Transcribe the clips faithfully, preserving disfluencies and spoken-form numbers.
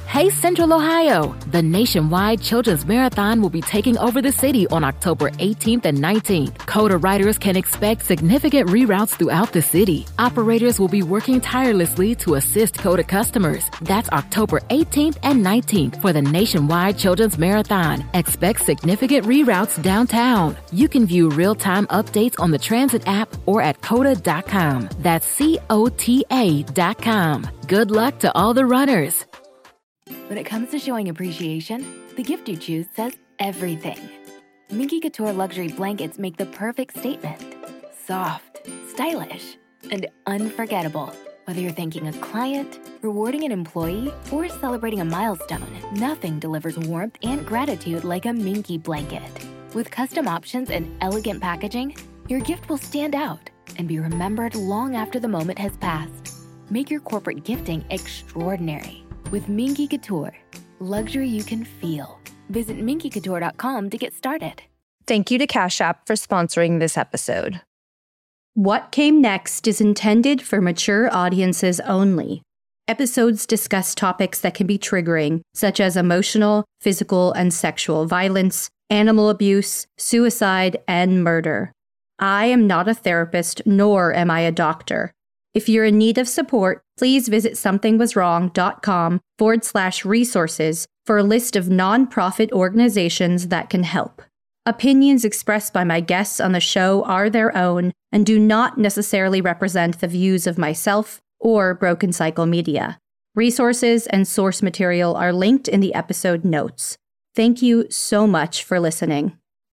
Hey, Central Ohio! The nationwide Children's Marathon will be taking over the city on October eighteenth and nineteenth. CODA riders can expect significant reroutes throughout the city. Operators will be working tirelessly to assist CODA customers. That's October eighteenth and nineteenth for the nationwide Children's Marathon. Expect significant reroutes downtown. You can view real-time updates on the Transit app or at coda dot com. That's C O T A dot com. Good luck to all the runners. When it comes to showing appreciation, the gift you choose says everything. Minky Couture luxury blankets make the perfect statement. Soft, stylish, and unforgettable. Whether you're thanking a client, rewarding an employee, or celebrating a milestone, nothing delivers warmth and gratitude like a Minky blanket. With custom options and elegant packaging, your gift will stand out and be remembered long after the moment has passed. Make your corporate gifting extraordinary with Minky Couture, luxury you can feel. Visit minky couture dot com to get started. Thank you to Cash App for sponsoring this episode. What Came Next is intended for mature audiences only. Episodes discuss topics that can be triggering, such as emotional, physical, and sexual violence, animal abuse, suicide, and murder. I am not a therapist, nor am I a doctor. If you're in need of support, please visit somethingwaswrong.com forward slash resources for a list of nonprofit organizations that can help. Opinions expressed by my guests on the show are their own and do not necessarily represent the views of myself or Broken Cycle Media. Resources and source material are linked in the episode notes. Thank you so much for listening.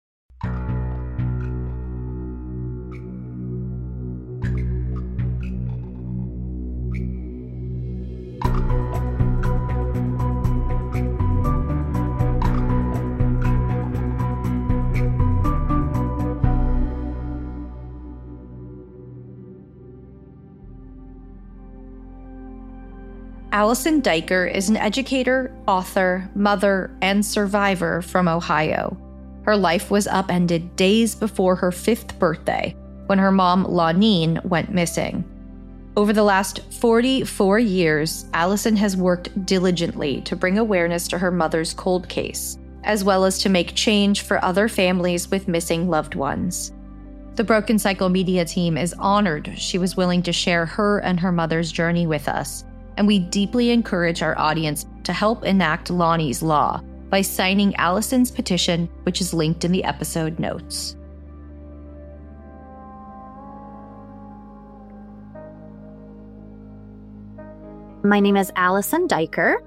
Allison Diker is an educator, author, mother, and survivor from Ohio. Her life was upended days before her fifth birthday, when her mom, Lonine, went missing. Over the last forty-four years, Allison has worked diligently to bring awareness to her mother's cold case, as well as to make change for other families with missing loved ones. The Broken Cycle Media team is honored she was willing to share her and her mother's journey with us, and we deeply encourage our audience to help enact Lonnie's Law by signing Allison's petition, which is linked in the episode notes. My name is Allison Diker.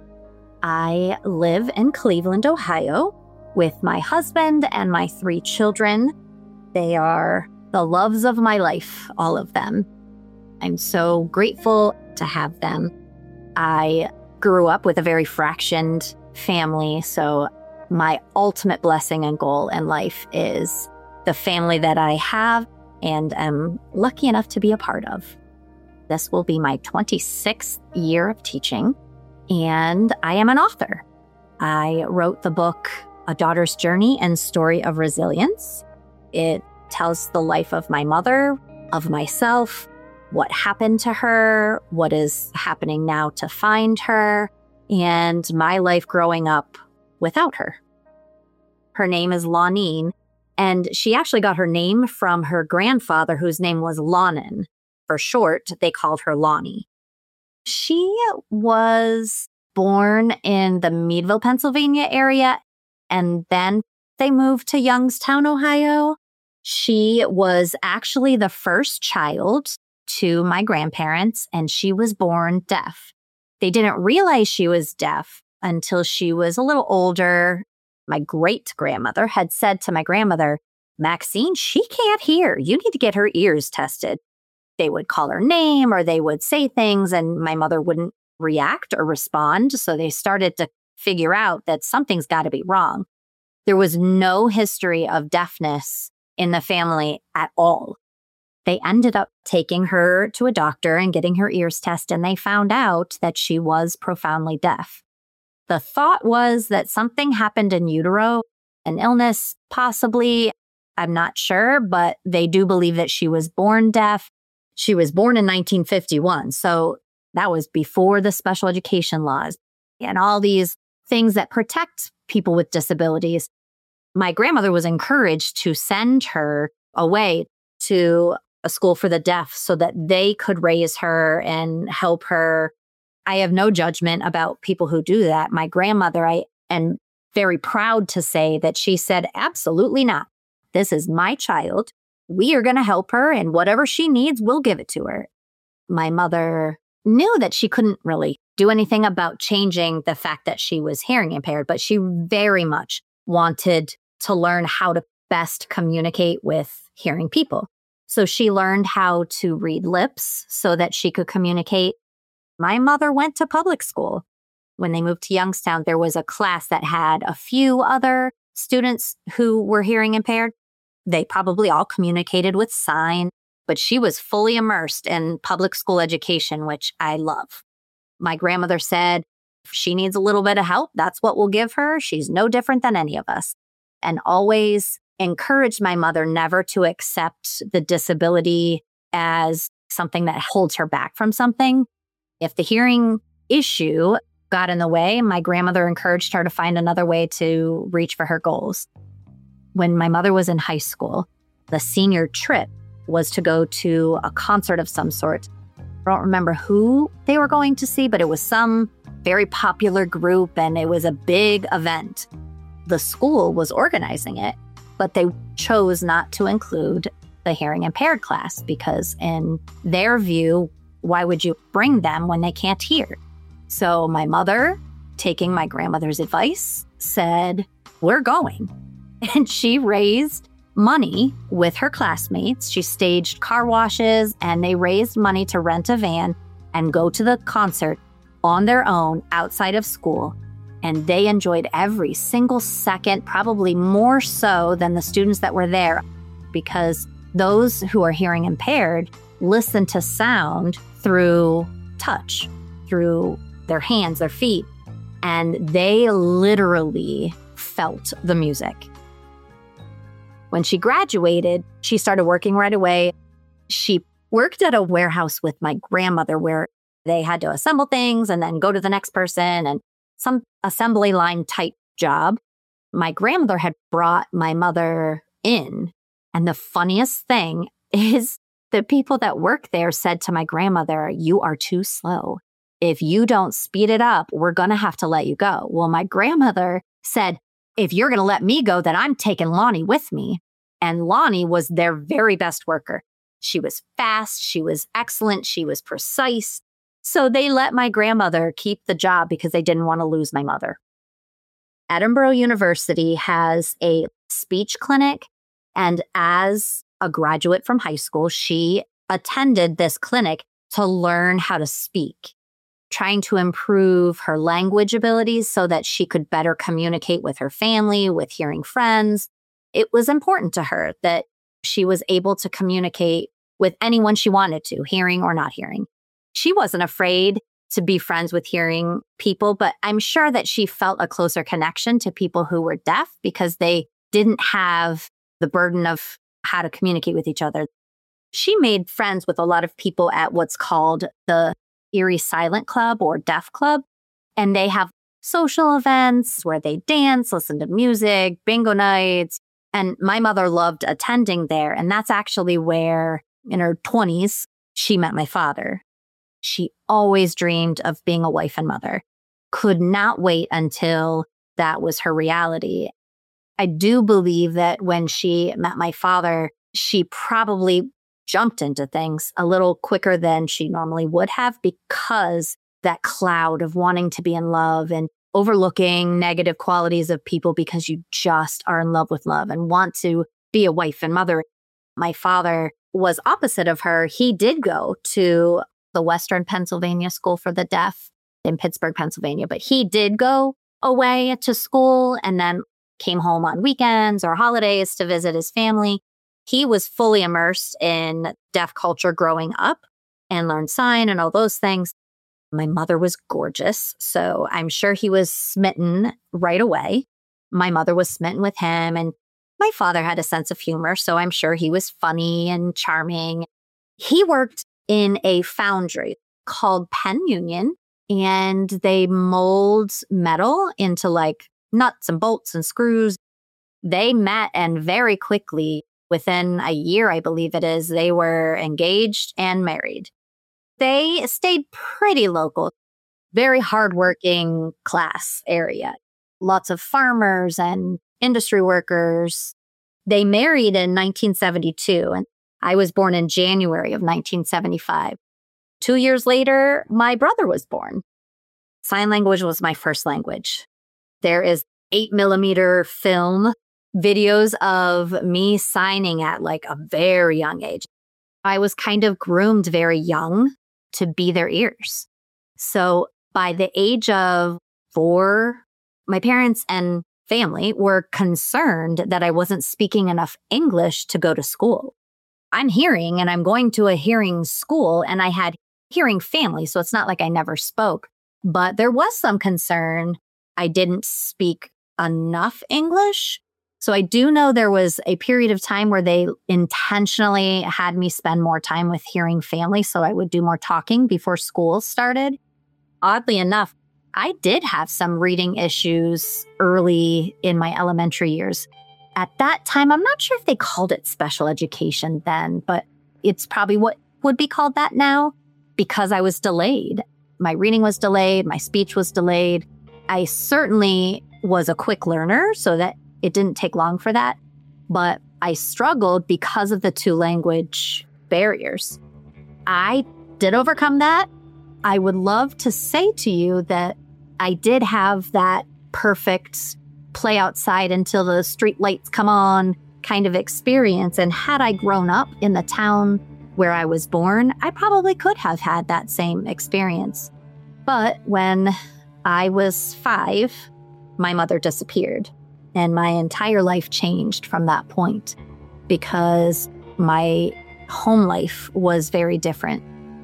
I live in Cleveland, Ohio, with my husband and my three children. They are the loves of my life, all of them. I'm so grateful to have them. I grew up with a very fractioned family, so my ultimate blessing and goal in life is the family that I have and am lucky enough to be a part of. This will be my twenty-sixth year of teaching, and I am an author. I wrote the book, A Daughter's Journey and Story of Resilience. It tells the life of my mother, of myself, what happened to her, what is happening now to find her, and my life growing up without her. Her name is Lonine, and she actually got her name from her grandfather, whose name was Lonin. For short, they called her Lonnie. She was born in the Meadville, Pennsylvania area, and then they moved to Youngstown, Ohio. She was actually the first child to my grandparents, and she was born deaf. They didn't realize she was deaf until she was a little older. My great-grandmother had said to my grandmother, Maxine, she can't hear. You need to get her ears tested. They would call her name or they would say things, and my mother wouldn't react or respond. So they started to figure out that something's got to be wrong. There was no history of deafness in the family at all. They ended up taking her to a doctor and getting her ears tested, and they found out that she was profoundly deaf. The thought was that something happened in utero, an illness possibly, I'm not sure, but they do believe that she was born deaf. She was born in nineteen fifty-one, so that was before the special education laws. and all these things that protect people with disabilities. My grandmother was encouraged to send her away to a school for the deaf so that they could raise her and help her. I have no judgment about people who do that. My grandmother, I am very proud to say that she said, absolutely not. This is my child. We are going to help her, and whatever she needs, we'll give it to her. My mother knew that she couldn't really do anything about changing the fact that she was hearing impaired, but she very much wanted to learn how to best communicate with hearing people. So she learned how to read lips so that she could communicate. My mother went to public school. When they moved to Youngstown, there was a class that had a few other students who were hearing impaired. They probably all communicated with sign, but she was fully immersed in public school education, which I love. My grandmother said, if she needs a little bit of help, that's what we'll give her. She's no different than any of us. And always encouraged my mother never to accept the disability as something that holds her back from something. If the hearing issue got in the way, my grandmother encouraged her to find another way to reach for her goals. When my mother was in high school, the senior trip was to go to a concert of some sort. I don't remember who they were going to see, but it was some very popular group and it was a big event. The school was organizing it, but they chose not to include the hearing impaired class because in their view, why would you bring them when they can't hear? So my mother, taking my grandmother's advice, said, we're going. And she raised money with her classmates. She staged car washes and they raised money to rent a van and go to the concert on their own outside of school. And they enjoyed every single second, probably more so than the students that were there, because those who are hearing impaired listen to sound through touch, through their hands, their feet, and they literally felt the music. When she graduated, she started working right away. She worked at a warehouse with my grandmother where they had to assemble things and then go to the next person and some assembly line type job. My grandmother had brought my mother in. And the funniest thing is the people that work there said to my grandmother, you are too slow. If you don't speed it up, we're going to have to let you go. Well, my grandmother said, if you're going to let me go, then I'm taking Lonnie with me. And Lonnie was their very best worker. She was fast. She was excellent. She was precise. So they let my grandmother keep the job because they didn't want to lose my mother. Edinboro University has a speech clinic. And as a graduate from high school, she attended this clinic to learn how to speak, trying to improve her language abilities so that she could better communicate with her family, with hearing friends. It was important to her that she was able to communicate with anyone she wanted to, hearing or not hearing. She wasn't afraid to be friends with hearing people, but I'm sure that she felt a closer connection to people who were deaf because they didn't have the burden of how to communicate with each other. She made friends with a lot of people at what's called the Erie Silent Club or Deaf Club. And they have social events where they dance, listen to music, bingo nights. And my mother loved attending there. And that's actually where, in her twenties, she met my father. She always dreamed of being a wife and mother, could not wait until that was her reality. I do believe that when she met my father, she probably jumped into things a little quicker than she normally would have because that cloud of wanting to be in love and overlooking negative qualities of people because you just are in love with love and want to be a wife and mother. My father was opposite of her. He did go to the Western Pennsylvania School for the Deaf in Pittsburgh, Pennsylvania, but he did go away to school and then came home on weekends or holidays to visit his family. He was fully immersed in deaf culture growing up and learned sign and all those things. My mother was gorgeous, so I'm sure he was smitten right away. My mother was smitten with him, and my father had a sense of humor, so I'm sure he was funny and charming. He worked in a foundry called Penn Union and they mold metal into like nuts and bolts and screws. They met, and very quickly, within a year, I believe it is, they were engaged and married. They stayed pretty local, very hardworking class area. Lots of farmers and industry workers. They married in nineteen seventy-two, and I was born in January of nineteen seventy-five. Two years later, my brother was born. Sign language was my first language. There is eight millimeter film videos of me signing at like a very young age. I was kind of groomed very young to be their ears. So by the age of four, my parents and family were concerned that I wasn't speaking enough English to go to school. I'm hearing and I'm going to a hearing school, and I had hearing family, so it's not like I never spoke. But there was some concern I didn't speak enough English. So I do know there was a period of time where they intentionally had me spend more time with hearing family, so I would do more talking before school started. Oddly enough, I did have some reading issues early in my elementary years. At that time, I'm not sure if they called it special education then, but it's probably what would be called that now because I was delayed. My reading was delayed. My speech was delayed. I certainly was a quick learner, so that it didn't take long for that. But I struggled because of the two language barriers. I did overcome that. I would love to say to you that I did have that perfect play outside until the street lights come on kind of experience. And had I grown up in the town where I was born, I probably could have had that same experience. But when I was five, my mother disappeared. And my entire life changed from that point because my home life was very different.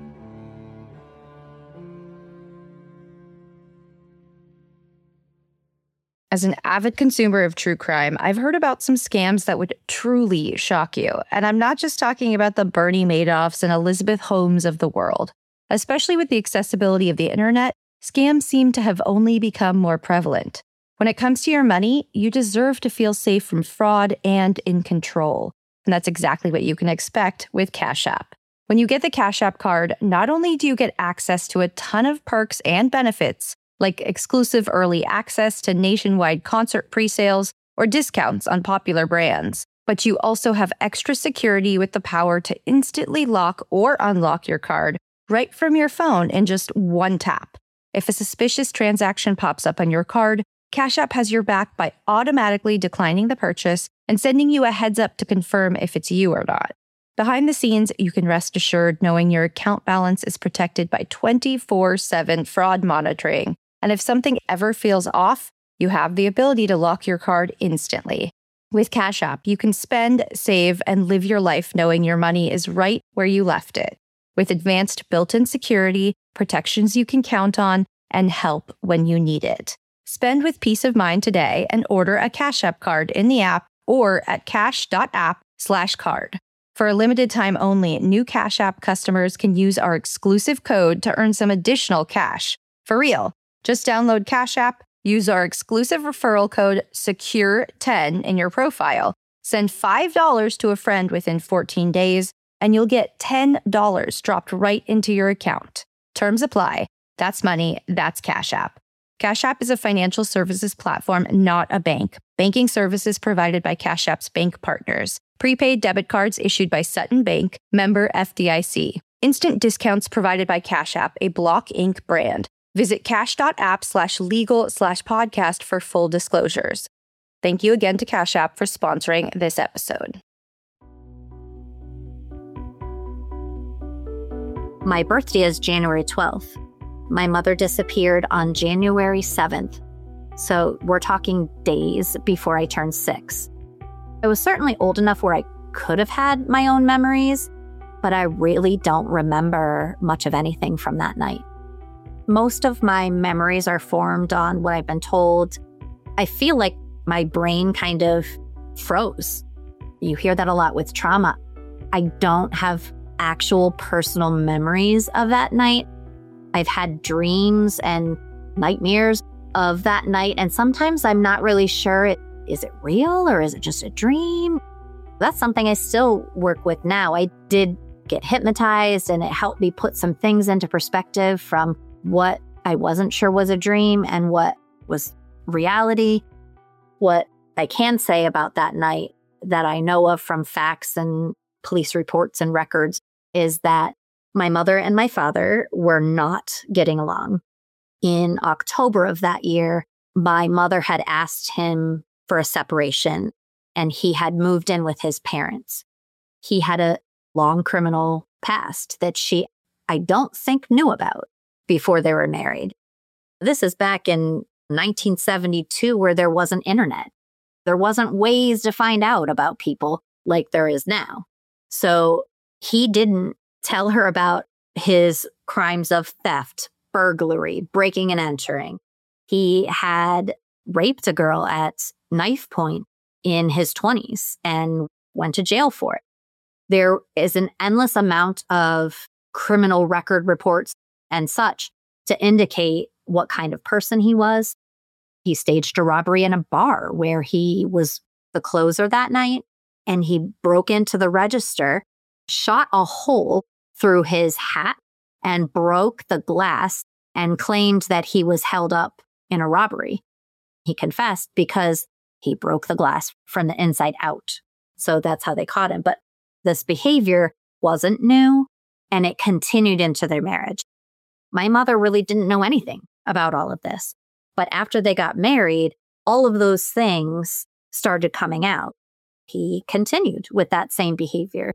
As an avid consumer of true crime, I've heard about some scams that would truly shock you. And I'm not just talking about the Bernie Madoffs and Elizabeth Holmes of the world. Especially with the accessibility of the internet, scams seem to have only become more prevalent. When it comes to your money, you deserve to feel safe from fraud and in control. And that's exactly what you can expect with Cash App. When you get the Cash App card, not only do you get access to a ton of perks and benefits, like exclusive early access to nationwide concert pre-sales or discounts on popular brands, but you also have extra security with the power to instantly lock or unlock your card right from your phone in just one tap. If a suspicious transaction pops up on your card, Cash App has your back by automatically declining the purchase and sending you a heads up to confirm if it's you or not. Behind the scenes, you can rest assured knowing your account balance is protected by twenty-four seven fraud monitoring. And if something ever feels off, you have the ability to lock your card instantly. With Cash App, you can spend, save, and live your life knowing your money is right where you left it. With advanced built-in security, protections you can count on, and help when you need it. Spend with peace of mind today and order a Cash App card in the app or at cash.app slash card. For a limited time only, new Cash App customers can use our exclusive code to earn some additional cash. For real, just download Cash App, use our exclusive referral code secure ten in your profile, send five dollars to a friend within fourteen days, and you'll get ten dollars dropped right into your account. Terms apply. That's money. That's Cash App. Cash App is a financial services platform, not a bank. Banking services provided by Cash App's bank partners. Prepaid debit cards issued by Sutton Bank, member F D I C. Instant discounts provided by Cash App, a Block Incorporated brand. Visit cash.app slash legal slash podcast for full disclosures. Thank you again to Cash App for sponsoring this episode. My birthday is January twelfth. My mother disappeared on January seventh. So we're talking days before I turned six. I was certainly old enough where I could have had my own memories, but I really don't remember much of anything from that night. Most of my memories are formed on what I've been told. I feel like my brain kind of froze. You hear that a lot with trauma. I don't have actual personal memories of that night. I've had dreams and nightmares of that night. And sometimes I'm not really sure, it, is it real or is it just a dream? That's something I still work with now. I did get hypnotized and it helped me put some things into perspective from what I wasn't sure was a dream and what was reality. What I can say about that night that I know of from facts and police reports and records is that my mother and my father were not getting along. In October of that year, my mother had asked him for a separation, and he had moved in with his parents. He had a long criminal past that she, I don't think, knew about before they were married. This is back in nineteen seventy-two, where there wasn't internet. There wasn't ways to find out about people like there is now. So he didn't tell her about his crimes of theft, burglary, breaking and entering. He had raped a girl at knife point in his twenties and went to jail for it. There is an endless amount of criminal record reports and such to indicate what kind of person he was. He staged a robbery in a bar where he was the closer that night, and he broke into the register, shot a hole through his hat, and broke the glass and claimed that he was held up in a robbery. He confessed because he broke the glass from the inside out. So that's how they caught him. But this behavior wasn't new, and it continued into their marriage. My mother really didn't know anything about all of this. But after they got married, all of those things started coming out. He continued with that same behavior.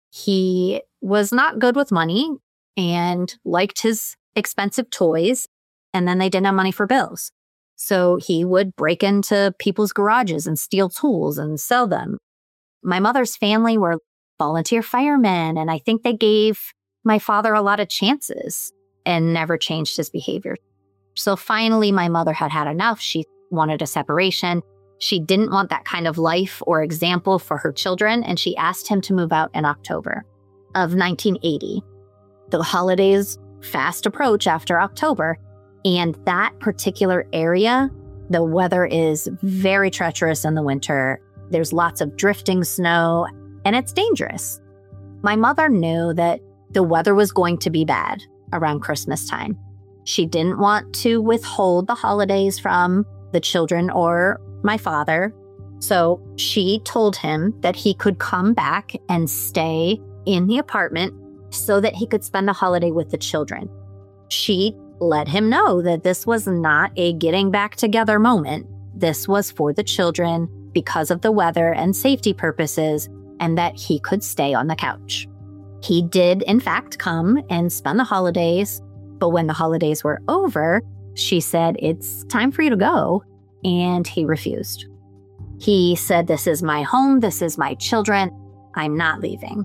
He was not good with money and liked his expensive toys, and then they didn't have money for bills. So he would break into people's garages and steal tools and sell them. My mother's family were volunteer firemen, and I think they gave my father a lot of chances and never changed his behavior. So finally, my mother had had enough. She wanted a separation. She didn't want that kind of life or example for her children, and she asked him to move out in October of nineteen eighty. The holidays fast approach after October, and that particular area, the weather is very treacherous in the winter. There's lots of drifting snow, and it's dangerous. My mother knew that the weather was going to be bad around Christmas time. She didn't want to withhold the holidays from the children or my father. So she told him that he could come back and stay in the apartment so that he could spend the holiday with the children. She let him know that this was not a getting back together moment. This was for the children because of the weather and safety purposes, and that he could stay on the couch. He did, in fact, come and spend the holidays. But when the holidays were over, she said, "It's time for you to go." And he refused. He said, "This is my home. This is my children. I'm not leaving."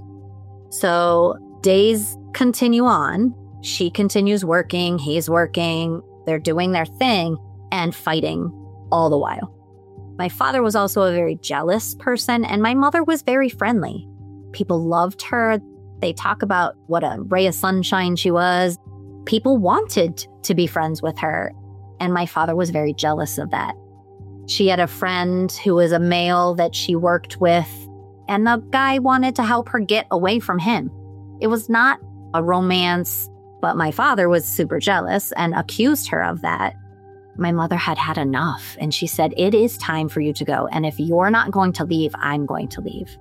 So days continue on. She continues working. He's working. They're doing their thing and fighting all the while. My father was also a very jealous person, and my mother was very friendly. People loved her. They talk about what a ray of sunshine she was. People wanted to be friends with her, and my father was very jealous of that. She had a friend who was a male that she worked with, and the guy wanted to help her get away from him. It was not a romance, but my father was super jealous and accused her of that. My mother had had enough, and she said, "It is time for you to go, and if you're not going to leave, I'm going to leave."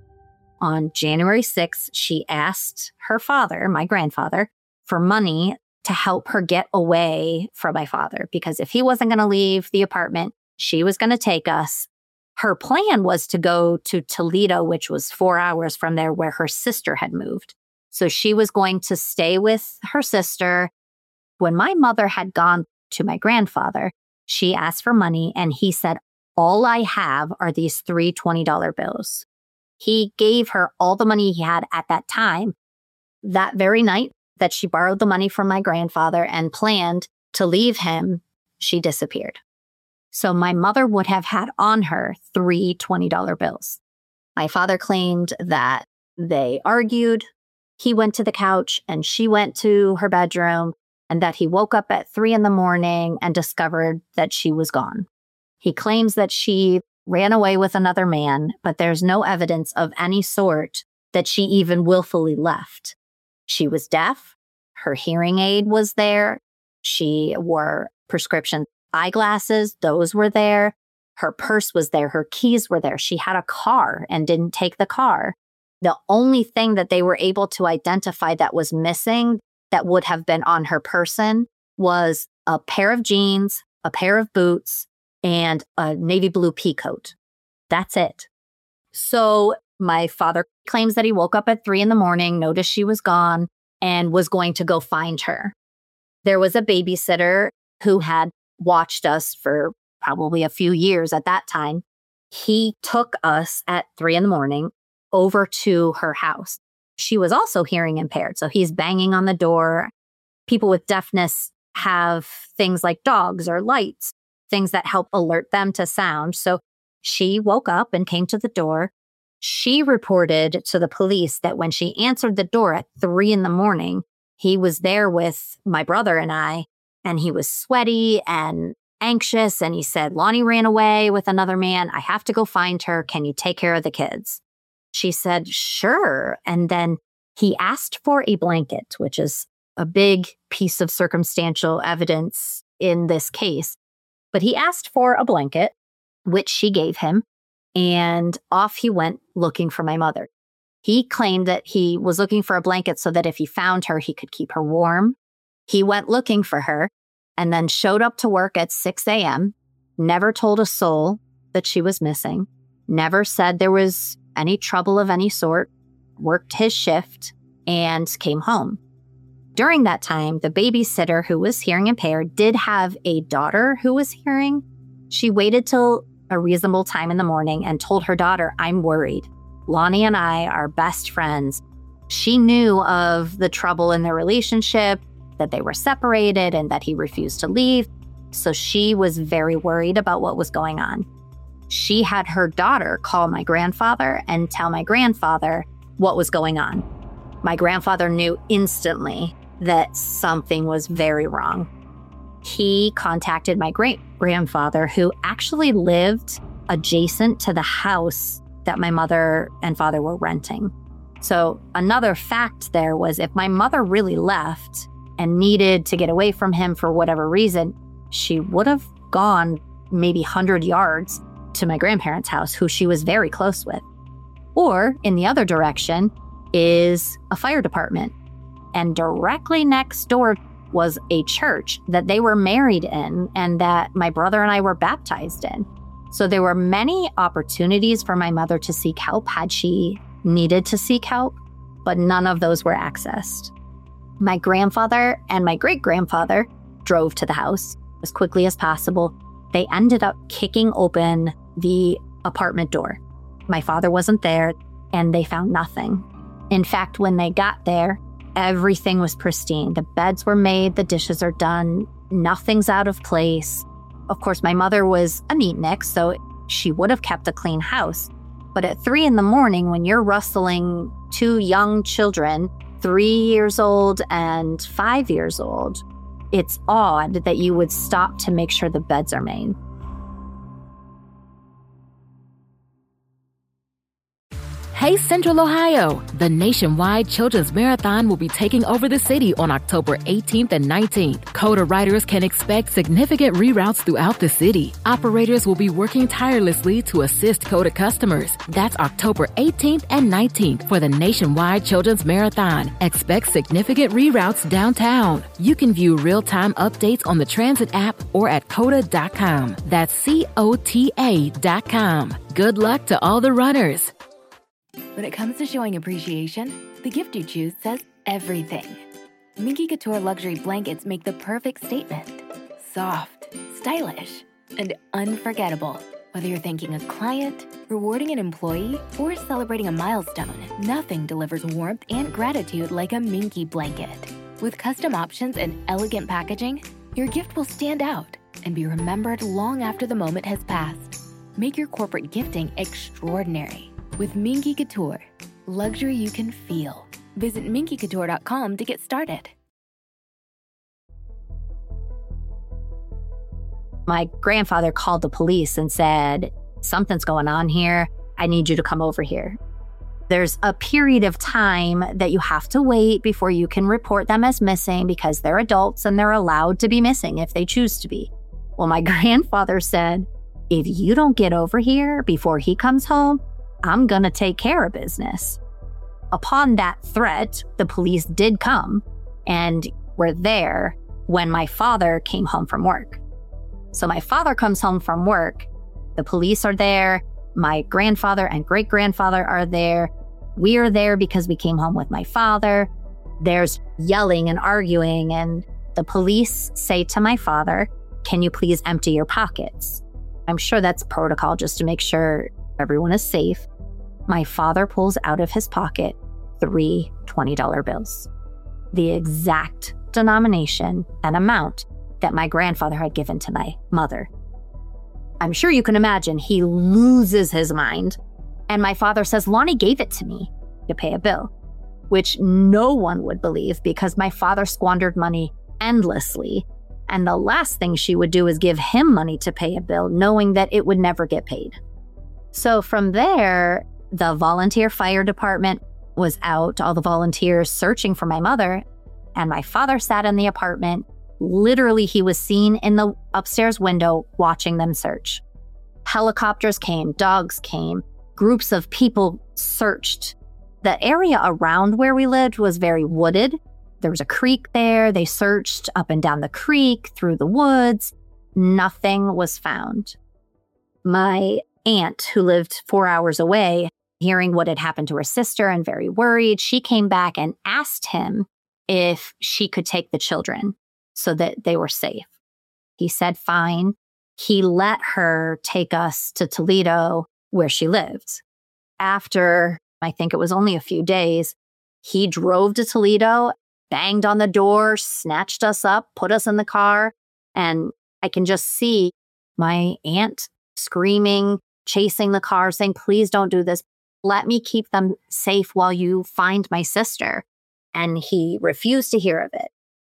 On January sixth, she asked her father, my grandfather, for money to help her get away from my father, because if he wasn't going to leave the apartment, she was going to take us. Her plan was to go to Toledo, which was four hours from there, where her sister had moved. So she was going to stay with her sister. When my mother had gone to my grandfather, she asked for money, and he said, "All I have are these three twenty dollar bills." He gave her all the money he had at that time. That very night that she borrowed the money from my grandfather and planned to leave him, she disappeared. So my mother would have had on her three twenty dollar bills. My father claimed that they argued. He went to the couch and she went to her bedroom, and that he woke up at three in the morning and discovered that she was gone. He claims that she ran away with another man, but there's no evidence of any sort that she even willfully left. She was deaf. Her hearing aid was there. She wore prescription eyeglasses. Those were there. Her purse was there. Her keys were there. She had a car and didn't take the car. The only thing that they were able to identify that was missing that would have been on her person was a pair of jeans, a pair of boots, and a navy blue pea coat. That's it. So my father claims that he woke up at three in the morning, noticed she was gone, and was going to go find her. There was a babysitter who had watched us for probably a few years at that time. He took us at three in the morning over to her house. She was also hearing impaired, so he's banging on the door. People with deafness have things like dogs or lights, things that help alert them to sound. So she woke up and came to the door. She reported to the police that when she answered the door at three in the morning, he was there with my brother and I, and he was sweaty and anxious. And he said, Lonnie ran away with another man. I have to go find her. Can you take care of the kids? She said, sure. And then he asked for a blanket, which is a big piece of circumstantial evidence in this case. But he asked for a blanket, which she gave him. And off he went looking for my mother. He claimed that he was looking for a blanket so that if he found her, he could keep her warm. He went looking for her and then showed up to work at six a.m., never told a soul that she was missing, never said there was any trouble of any sort, worked his shift, and came home. During that time, the babysitter who was hearing impaired did have a daughter who was hearing. She waited till a reasonable time in the morning and told her daughter, I'm worried. Lonnie and I are best friends. She knew of the trouble in their relationship, that they were separated and that he refused to leave. So she was very worried about what was going on. She had her daughter call my grandfather and tell my grandfather what was going on. My grandfather knew instantly that something was very wrong. He contacted my great-grandfather, who actually lived adjacent to the house that my mother and father were renting. So another fact there was if my mother really left and needed to get away from him for whatever reason, she would have gone maybe one hundred yards to my grandparents' house, who she was very close with. Or in the other direction is a fire department. And directly next door was a church that they were married in and that my brother and I were baptized in. So there were many opportunities for my mother to seek help had she needed to seek help, but none of those were accessed. My grandfather and my great-grandfather drove to the house as quickly as possible. They ended up kicking open the apartment door. My father wasn't there, and they found nothing. In fact, when they got there, everything was pristine. The beds were made, the dishes are done, nothing's out of place. Of course, my mother was a neatnik, so she would have kept a clean house. But at three in the morning, when you're rustling two young children, three years old and five years old, it's odd that you would stop to make sure the beds are made. Hey Central Ohio! The nationwide Children's Marathon will be taking over the city on October eighteenth and nineteenth. CODA riders can expect significant reroutes throughout the city. Operators will be working tirelessly to assist CODA customers. That's October eighteenth and nineteenth for the nationwide Children's Marathon. Expect significant reroutes downtown. You can view real-time updates on the Transit app or at coda dot com. That's C O T A dot com. Good luck to all the runners. When it comes to showing appreciation, the gift you choose says everything. Minky Couture luxury blankets make the perfect statement. Soft, stylish, and unforgettable. Whether you're thanking a client, rewarding an employee, or celebrating a milestone, nothing delivers warmth and gratitude like a Minky blanket. With custom options and elegant packaging, your gift will stand out and be remembered long after the moment has passed. Make your corporate gifting extraordinary with Minky Couture, luxury you can feel. Visit minky couture dot com to get started. My grandfather called the police and said, something's going on here. I need you to come over here. There's a period of time that you have to wait before you can report them as missing because they're adults and they're allowed to be missing if they choose to be. Well, my grandfather said, if you don't get over here before he comes home, I'm going to take care of business. Upon that threat, the police did come and were there when my father came home from work. So my father comes home from work. The police are there. My grandfather and great-grandfather are there. We are there because we came home with my father. There's yelling and arguing, and the police say to my father, can you please empty your pockets? I'm sure that's protocol just to make sure everyone is safe. My father pulls out of his pocket three twenty dollar bills, the exact denomination and amount that my grandfather had given to my mother. I'm sure you can imagine he loses his mind. And my father says, Lonnie gave it to me to pay a bill, which no one would believe because my father squandered money endlessly. And the last thing she would do is give him money to pay a bill, knowing that it would never get paid. So from there, the volunteer fire department was out, all the volunteers searching for my mother. And my father sat in the apartment. Literally, he was seen in the upstairs window watching them search. Helicopters came, dogs came, groups of people searched. The area around where we lived was very wooded. There was a creek there. They searched up and down the creek, through the woods. Nothing was found. My aunt, who lived four hours away, hearing what had happened to her sister and very worried, she came back and asked him if she could take the children so that they were safe. He said, fine. He let her take us to Toledo, where she lived. After, I think it was only a few days, he drove to Toledo, banged on the door, snatched us up, put us in the car. And I can just see my aunt screaming, chasing the car, saying, please don't do this. Let me keep them safe while you find my sister. And he refused to hear of it.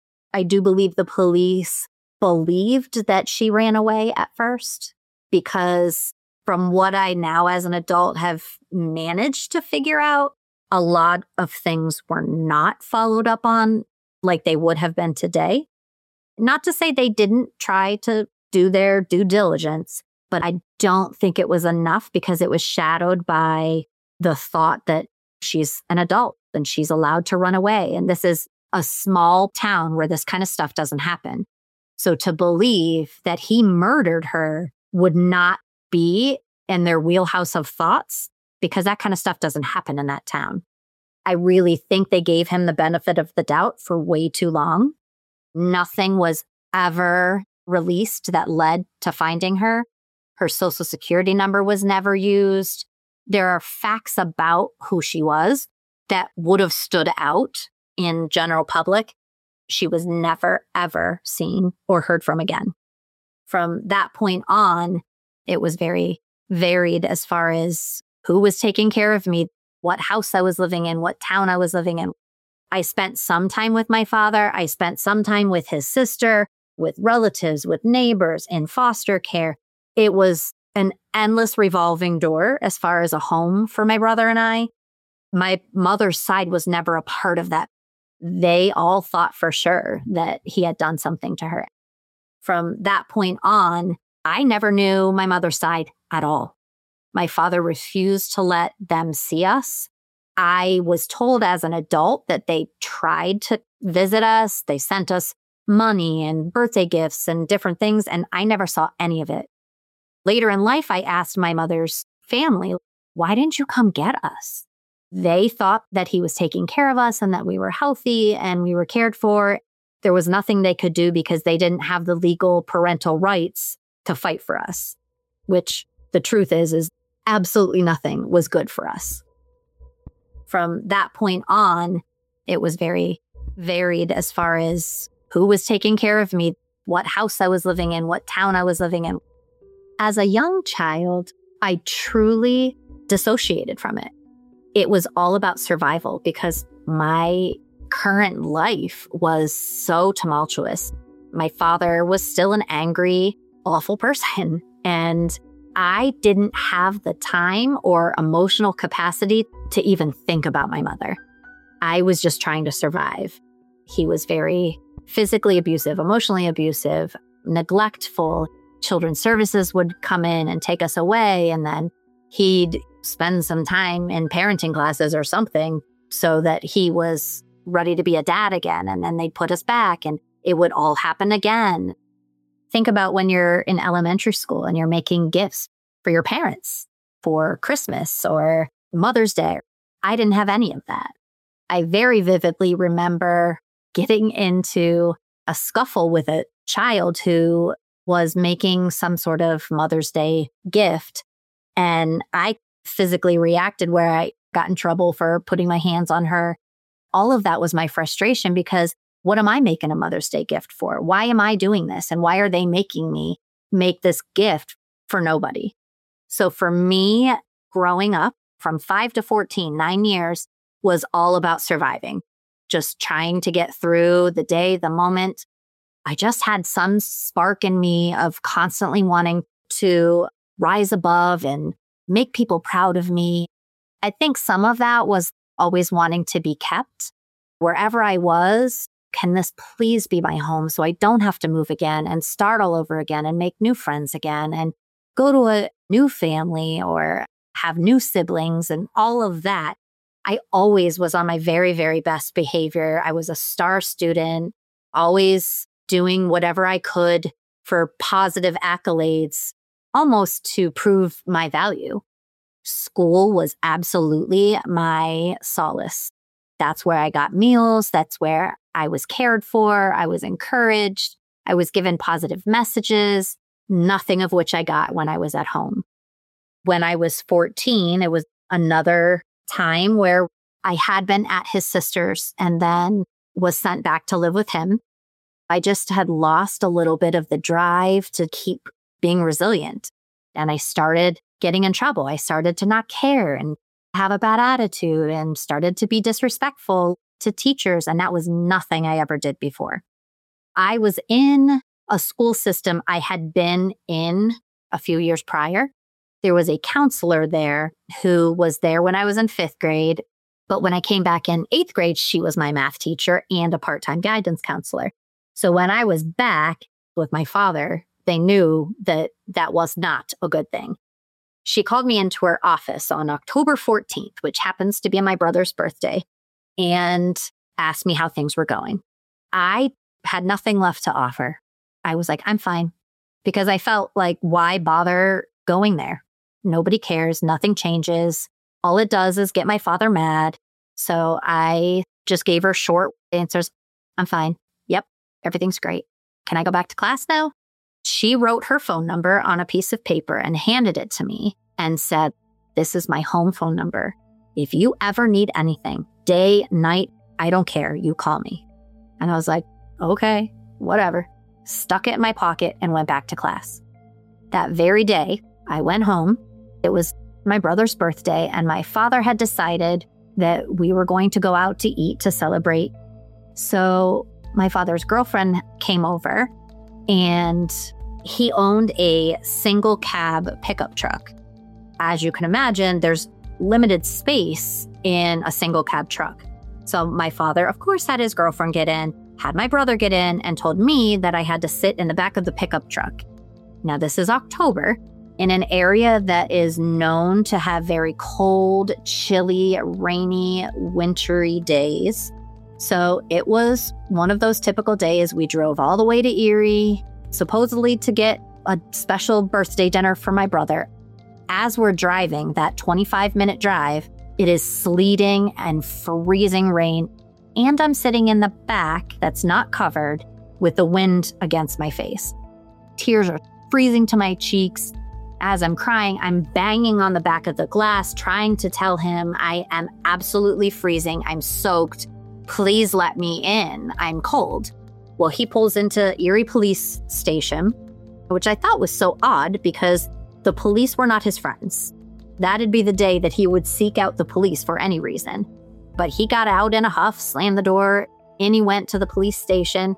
I do believe the police believed that she ran away at first, because from what I now as an adult have managed to figure out, a lot of things were not followed up on like they would have been today. Not to say they didn't try to do their due diligence, but I don't think it was enough because it was shadowed by the thought that she's an adult and she's allowed to run away. And this is a small town where this kind of stuff doesn't happen. So to believe that he murdered her would not be in their wheelhouse of thoughts, because that kind of stuff doesn't happen in that town. I really think they gave him the benefit of the doubt for way too long. Nothing was ever released that led to finding her. Her social security number was never used. There are facts about who she was that would have stood out in general public. She was never, ever seen or heard from again. From that point on, it was very varied as far as who was taking care of me, what house I was living in, what town I was living in. I spent some time with my father. I spent some time with his sister, with relatives, with neighbors, in foster care. It was an endless revolving door as far as a home for my brother and I. My mother's side was never a part of that. They all thought for sure that he had done something to her. From that point on, I never knew my mother's side at all. My father refused to let them see us. I was told as an adult that they tried to visit us. They sent us money and birthday gifts and different things, and I never saw any of it. Later in life, I asked my mother's family, why didn't you come get us? They thought that he was taking care of us and that we were healthy and we were cared for. There was nothing they could do because they didn't have the legal parental rights to fight for us, which the truth is, is absolutely nothing was good for us. From that point on, it was very varied as far as who was taking care of me, what house I was living in, what town I was living in. As a young child, I truly dissociated from it. It was all about survival because my current life was so tumultuous. My father was still an angry, awful person. And I didn't have the time or emotional capacity to even think about my mother. I was just trying to survive. He was very physically abusive, emotionally abusive, neglectful. Children's services would come in and take us away, and then he'd spend some time in parenting classes or something so that he was ready to be a dad again, and then they'd put us back, and it would all happen again. Think about when you're in elementary school and you're making gifts for your parents for Christmas or Mother's Day. I didn't have any of that. I very vividly remember getting into a scuffle with a child who was making some sort of Mother's Day gift. And I physically reacted where I got in trouble for putting my hands on her. All of that was my frustration because what am I making a Mother's Day gift for? Why am I doing this? And why are they making me make this gift for nobody? So for me, growing up from five to fourteen, nine years was all about surviving, just trying to get through the day, the moment. I just had some spark in me of constantly wanting to rise above and make people proud of me. I think some of that was always wanting to be kept. Wherever I was, can this please be my home so I don't have to move again and start all over again and make new friends again and go to a new family or have new siblings and all of that. I always was on my very, very best behavior. I was a star student, always doing whatever I could for positive accolades, almost to prove my value. School was absolutely my solace. That's where I got meals. That's where I was cared for. I was encouraged. I was given positive messages, nothing of which I got when I was at home. When I was fourteen, it was another time where I had been at his sister's and then was sent back to live with him. I just had lost a little bit of the drive to keep being resilient. And I started getting in trouble. I started to not care and have a bad attitude and started to be disrespectful to teachers. And that was nothing I ever did before. I was in a school system I had been in a few years prior. There was a counselor there who was there when I was in fifth grade. But when I came back in eighth grade, she was my math teacher and a part-time guidance counselor. So when I was back with my father, they knew that that was not a good thing. She called me into her office on October fourteenth, which happens to be my brother's birthday, and asked me how things were going. I had nothing left to offer. I was like, I'm fine, because I felt like, why bother going there? Nobody cares. Nothing changes. All it does is get my father mad. So I just gave her short answers. I'm fine. Yep. Everything's great. Can I go back to class now? She wrote her phone number on a piece of paper and handed it to me and said, this is my home phone number. If you ever need anything, day, night, I don't care. You call me. And I was like, okay, whatever. Stuck it in my pocket and went back to class. That very day, I went home. It was my brother's birthday, and my father had decided that we were going to go out to eat to celebrate. So my father's girlfriend came over, and he owned a single cab pickup truck. As you can imagine, there's limited space in a single cab truck. So my father, of course, had his girlfriend get in, had my brother get in, and told me that I had to sit in the back of the pickup truck. Now, this is October, in an area that is known to have very cold, chilly, rainy, wintry days. So it was one of those typical days. We drove all the way to Erie, supposedly to get a special birthday dinner for my brother. As we're driving that twenty-five minute drive, it is sleeting and freezing rain. And I'm sitting in the back that's not covered with the wind against my face. Tears are freezing to my cheeks. As I'm crying, I'm banging on the back of the glass, trying to tell him I am absolutely freezing. I'm soaked. Please let me in. I'm cold. Well, he pulls into Erie Police Station, which I thought was so odd because the police were not his friends. That'd be the day that he would seek out the police for any reason. But he got out in a huff, slammed the door, in he went to the police station.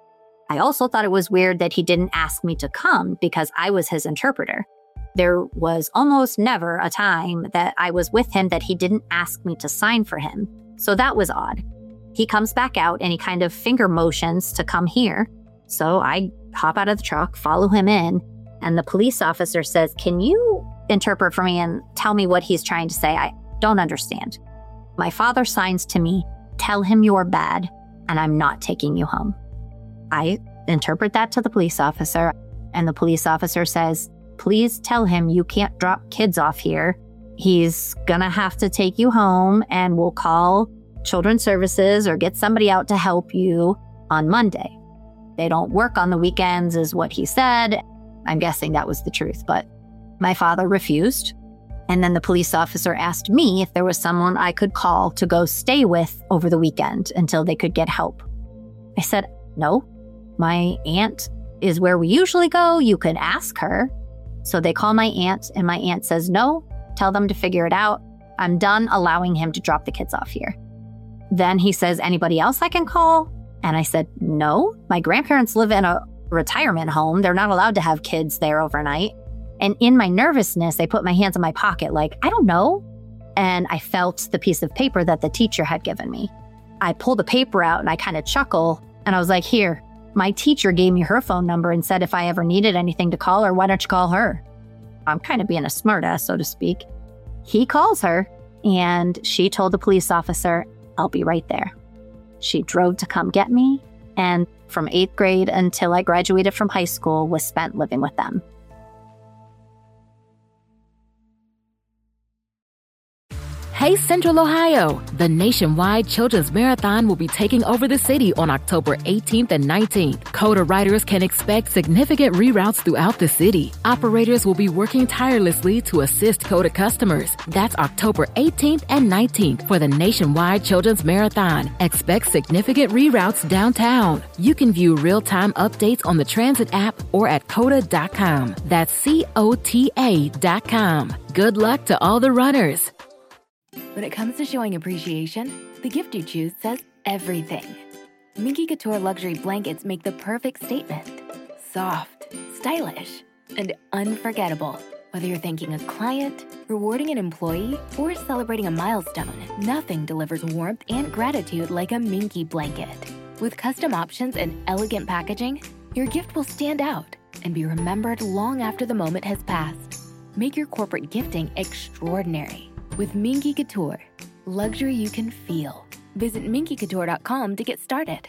I also thought it was weird that he didn't ask me to come because I was his interpreter. There was almost never a time that I was with him that he didn't ask me to sign for him. So that was odd. He comes back out and he kind of finger motions to come here. So I hop out of the truck, follow him in, and the police officer says, "Can you interpret for me and tell me what he's trying to say? I don't understand." My father signs to me, "Tell him you're bad and I'm not taking you home." I interpret that to the police officer, and the police officer says, "Please tell him you can't drop kids off here. He's gonna have to take you home and we'll call Children's Services or get somebody out to help you on Monday. They don't work on the weekends," is what he said. I'm guessing that was the truth, but my father refused. And then the police officer asked me if there was someone I could call to go stay with over the weekend until they could get help. I said, "No, my aunt is where we usually go. You could ask her." So they call my aunt, and my aunt says, "No, tell them to figure it out. I'm done allowing him to drop the kids off here." Then he says, "Anybody else I can call?" And I said, "No, my grandparents live in a retirement home. They're not allowed to have kids there overnight." And in my nervousness, I put my hands in my pocket like, "I don't know." And I felt the piece of paper that the teacher had given me. I pull the paper out and I kind of chuckle. And I was like, "Here, my teacher gave me her phone number and said if I ever needed anything to call her, why don't you call her?" I'm kind of being a smartass, so to speak. He calls her and she told the police officer, "I'll be right there." She drove to come get me. And from eighth grade until I graduated from high school was spent living with them. Hey Central Ohio! The nationwide Children's Marathon will be taking over the city on October eighteenth and nineteenth. CODA riders can expect significant reroutes throughout the city. Operators will be working tirelessly to assist CODA customers. That's October eighteenth and nineteenth for the nationwide Children's Marathon. Expect significant reroutes downtown. You can view real-time updates on the transit app or at coda dot com. That's C O T A dot com. Good luck to all the runners. When it comes to showing appreciation, the gift you choose says everything. Minky Couture luxury blankets make the perfect statement. Soft, stylish, and unforgettable. Whether you're thanking a client, rewarding an employee, or celebrating a milestone, nothing delivers warmth and gratitude like a Minky blanket. With custom options and elegant packaging, your gift will stand out and be remembered long after the moment has passed. Make your corporate gifting extraordinary. With Minky Couture, luxury you can feel. Visit minky couture dot com to get started.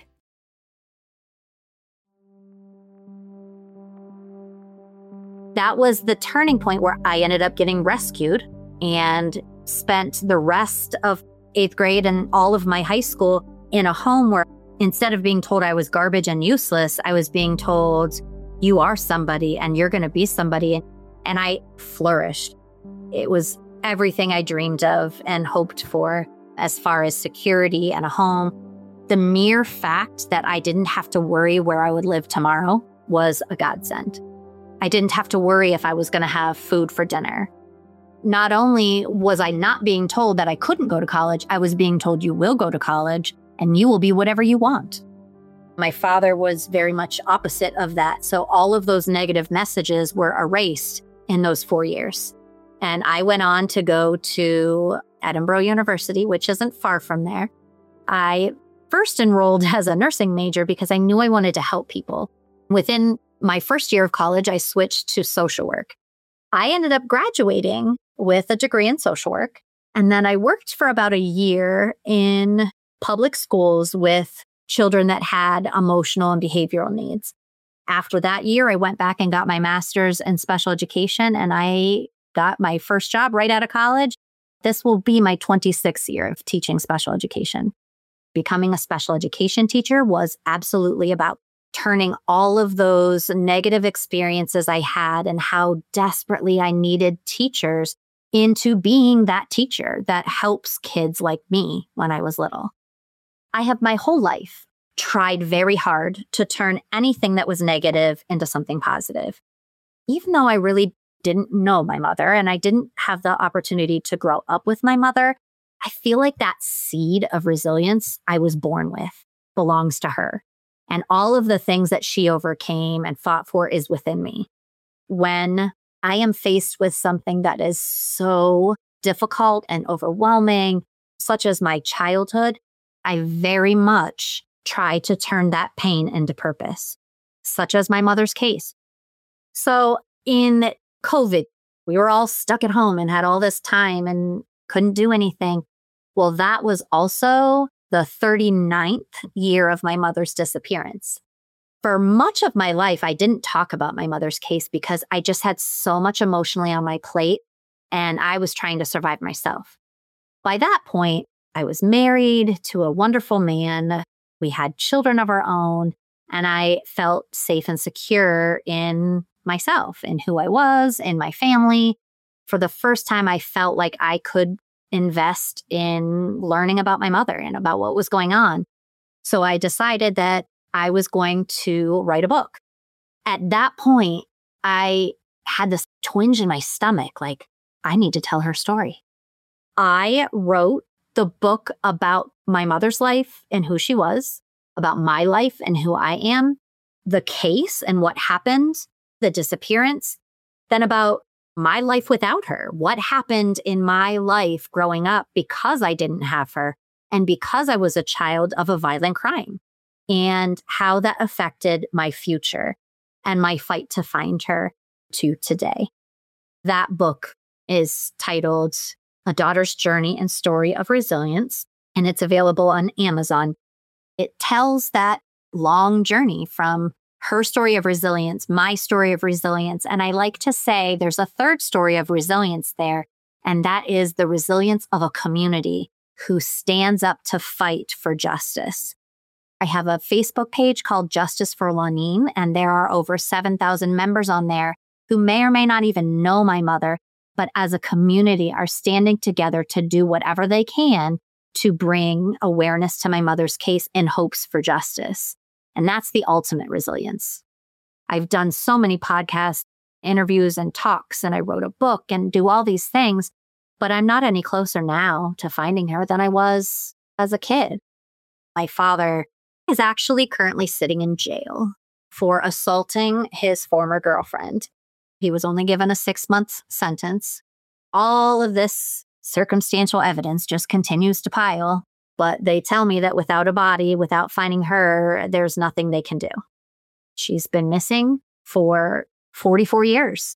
That was the turning point where I ended up getting rescued and spent the rest of eighth grade and all of my high school in a home where instead of being told I was garbage and useless, I was being told, "You are somebody and you're going to be somebody." And I flourished. It was everything I dreamed of and hoped for as far as security and a home. The mere fact that I didn't have to worry where I would live tomorrow was a godsend. I didn't have to worry if I was going to have food for dinner. Not only was I not being told that I couldn't go to college, I was being told you will go to college and you will be whatever you want. My father was very much opposite of that. So all of those negative messages were erased in those four years. And I went on to go to Edinboro University, which isn't far from there. I first enrolled as a nursing major because I knew I wanted to help people. Within my first year of college, I switched to social work. I ended up graduating with a degree in social work. And then I worked for about a year in public schools with children that had emotional and behavioral needs. After that year, I went back and got my master's in special education, and I got my first job right out of college. This will be my twenty-sixth year of teaching special education. Becoming a special education teacher was absolutely about turning all of those negative experiences I had and how desperately I needed teachers into being that teacher that helps kids like me when I was little. I have my whole life tried very hard to turn anything that was negative into something positive. Even though I really didn't know my mother and I didn't have the opportunity to grow up with my mother, I feel like that seed of resilience I was born with belongs to her. And all of the things that she overcame and fought for is within me. When I am faced with something that is so difficult and overwhelming, such as my childhood, I very much try to turn that pain into purpose, such as my mother's case. So in COVID, we were all stuck at home and had all this time and couldn't do anything. Well, that was also the thirty-ninth year of my mother's disappearance. For much of my life, I didn't talk about my mother's case because I just had so much emotionally on my plate and I was trying to survive myself. By that point, I was married to a wonderful man. We had children of our own, and I felt safe and secure in myself, in who I was, in my family. For the first time, I felt like I could invest in learning about my mother and about what was going on. So I decided that I was going to write a book. At that point, I had this twinge in my stomach, like, I need to tell her story. I wrote the book about my mother's life and who she was, about my life and who I am, the case and what happened, the disappearance, then about my life without her, what happened in my life growing up because I didn't have her and because I was a child of a violent crime, and how that affected my future and my fight to find her to today. That book is titled A Daughter's Journey and Story of Resilience, and it's available on Amazon. It tells that long journey from her story of resilience, my story of resilience. And I like to say there's a third story of resilience there, and that is the resilience of a community who stands up to fight for justice. I have a Facebook page called Justice for Lonene, and there are over seven thousand members on there who may or may not even know my mother, but as a community are standing together to do whatever they can to bring awareness to my mother's case in hopes for justice. And that's the ultimate resilience. I've done so many podcasts, interviews, and talks, and I wrote a book and do all these things, but I'm not any closer now to finding her than I was as a kid. My father is actually currently sitting in jail for assaulting his former girlfriend. He was only given a six-month sentence. All of this circumstantial evidence just continues to pile. But they tell me that without a body, without finding her, there's nothing they can do. She's been missing for forty-four years.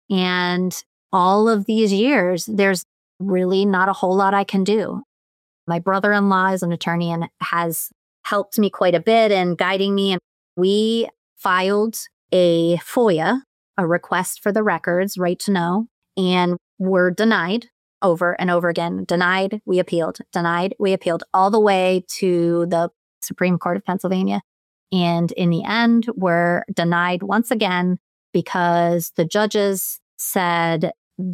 And all of these years, there's really not a whole lot I can do. My brother-in-law is an attorney and has helped me quite a bit in guiding me. And we filed a FOIA, a request for the records, right to know, and were denied. Over and over again, denied, we appealed, denied, we appealed, all the way to the Supreme Court of Pennsylvania. And in the end, we're denied once again because the judges said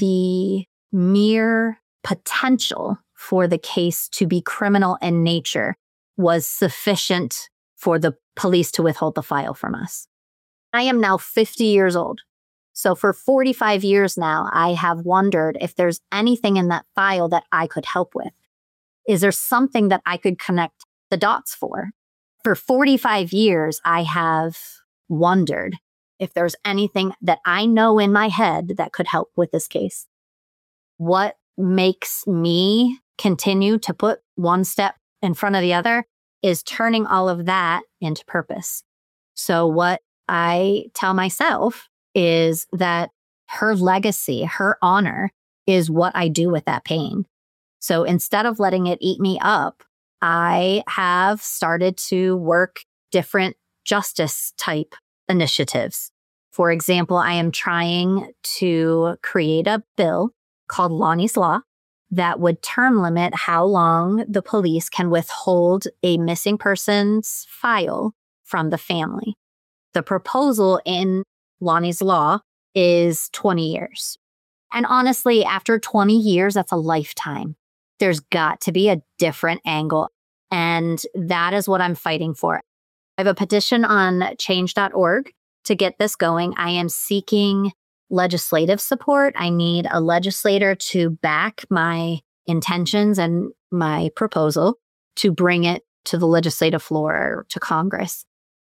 the mere potential for the case to be criminal in nature was sufficient for the police to withhold the file from us. I am now fifty years old. So for forty-five years now, I have wondered if there's anything in that file that I could help with. Is there something that I could connect the dots for? For forty-five years, I have wondered if there's anything that I know in my head that could help with this case. What makes me continue to put one step in front of the other is turning all of that into purpose. So what I tell myself is that her legacy, her honor is what I do with that pain. So instead of letting it eat me up, I have started to work different justice type initiatives. For example, I am trying to create a bill called Lonnie's Law that would term limit how long the police can withhold a missing person's file from the family. The proposal in Lonnie's Law is twenty years. And honestly, after twenty years, that's a lifetime. There's got to be a different angle. And that is what I'm fighting for. I have a petition on change dot org to get this going. I am seeking legislative support. I need a legislator to back my intentions and my proposal to bring it to the legislative floor, to Congress.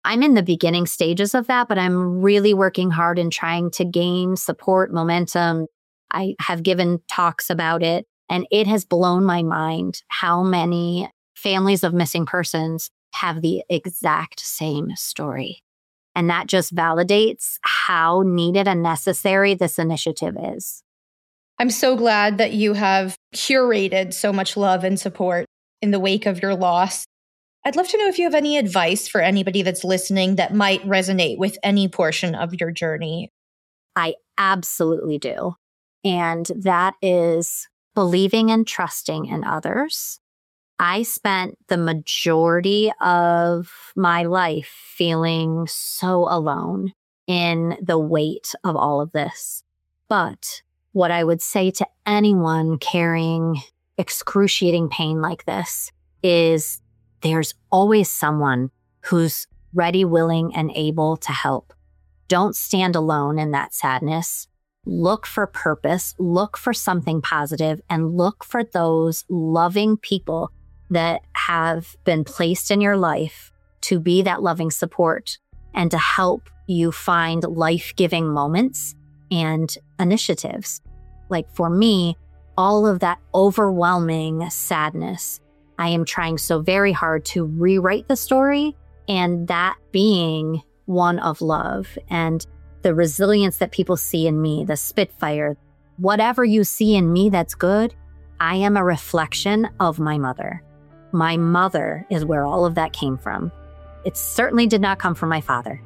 I'm in the beginning stages of that, but I'm really working hard in trying to gain support, momentum. I have given talks about it, and it has blown my mind how many families of missing persons have the exact same story. And that just validates how needed and necessary this initiative is. I'm so glad that you have curated so much love and support in the wake of your loss. I'd love to know if you have any advice for anybody that's listening that might resonate with any portion of your journey. I absolutely do. And that is believing and trusting in others. I spent the majority of my life feeling so alone in the weight of all of this. But what I would say to anyone carrying excruciating pain like this is there's always someone who's ready, willing, and able to help. Don't stand alone in that sadness. Look for purpose, look for something positive, and look for those loving people that have been placed in your life to be that loving support and to help you find life-giving moments and initiatives. Like for me, all of that overwhelming sadness, I am trying so very hard to rewrite the story, and that being one of love and the resilience that people see in me, the Spitfire, whatever you see in me that's good, I am a reflection of my mother. My mother is where all of that came from. It certainly did not come from my father.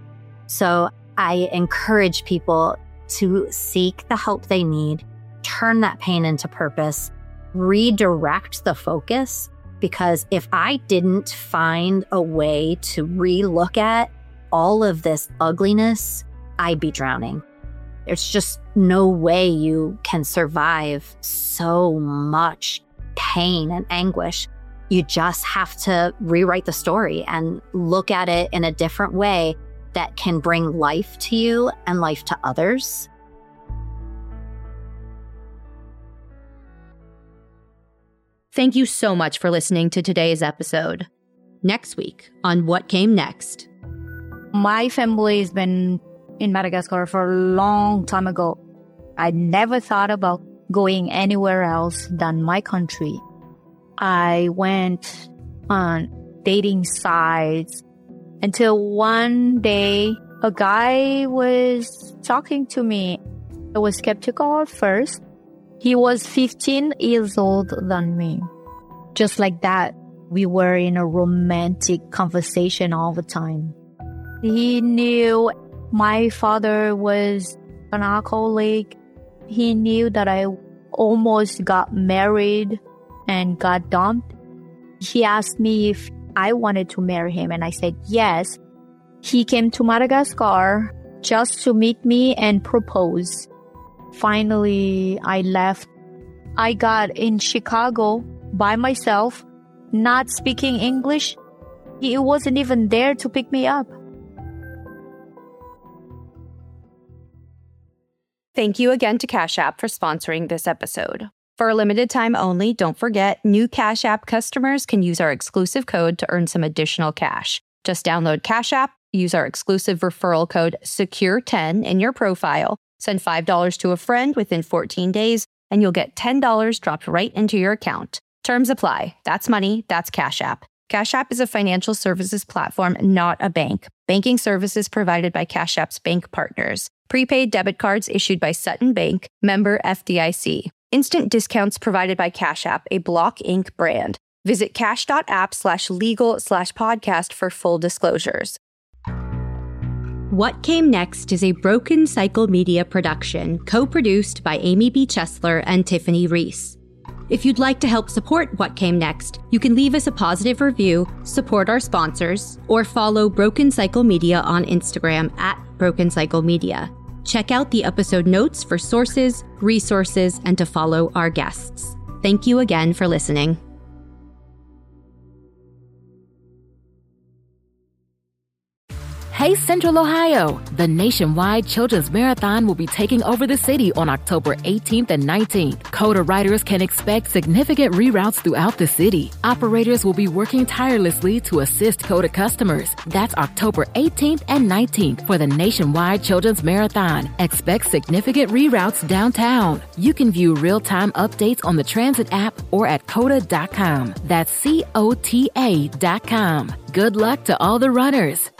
So I encourage people to seek the help they need, turn that pain into purpose, redirect the focus, because if I didn't find a way to re-look at all of this ugliness, I'd be drowning. There's just no way you can survive so much pain and anguish. You just have to rewrite the story and look at it in a different way that can bring life to you and life to others. Thank you so much for listening to today's episode. Next week on What Came Next. My family has been in Madagascar for a long time ago. I never thought about going anywhere else than my country. I went on dating sites until one day a guy was talking to me. I was skeptical at first. He was fifteen years older than me. Just like that, we were in a romantic conversation all the time. He knew my father was an alcoholic. He knew that I almost got married and got dumped. He asked me if I wanted to marry him, and I said yes. He came to Madagascar just to meet me and propose. Finally, I left. I got in Chicago by myself, not speaking English. He wasn't even there to pick me up. Thank you again to Cash App for sponsoring this episode. For a limited time only, don't forget, new Cash App customers can use our exclusive code to earn some additional cash. Just download Cash App, use our exclusive referral code secure ten in your profile, send five dollars to a friend within fourteen days, and you'll get ten dollars dropped right into your account. Terms apply. That's money. That's Cash App. Cash App is a financial services platform, not a bank. Banking services provided by Cash App's bank partners. Prepaid debit cards issued by Sutton Bank, member F D I C. Instant discounts provided by Cash App, a Block Incorporated brand. Visit cash.app slash legal slash podcast for full disclosures. What Came Next is a Broken Cycle Media production, co-produced by Amy B. Chesler and Tiffany Reese. If you'd like to help support What Came Next, you can leave us a positive review, support our sponsors, or follow Broken Cycle Media on Instagram at Broken Cycle Media. Check out the episode notes for sources, resources, and to follow our guests. Thank you again for listening. Hey Hey Central Ohio! The nationwide Children's Marathon will be taking over the city on October eighteenth and nineteenth. CODA riders can expect significant reroutes throughout the city. Operators will be working tirelessly to assist CODA customers. That's October eighteenth and nineteenth for the nationwide Children's Marathon. Expect significant reroutes downtown. You can view real-time updates on the Transit app or at coda dot com. That's C O T A dot com. Good luck to all the runners.